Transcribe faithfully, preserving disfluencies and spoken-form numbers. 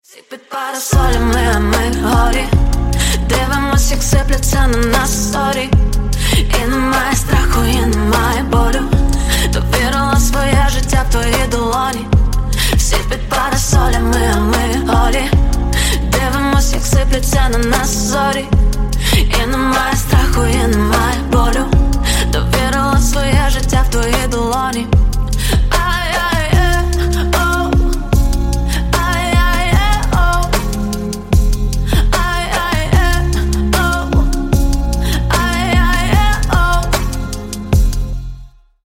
Всі під парасолями, а ми горі. Дивимось, як сипляться на нас зорі. І немає страху, і немає болю. Довірила своє життя в твої долоні. Всі під парасолями, а ми голі. Дивимось, як сипляться на нас зорі. І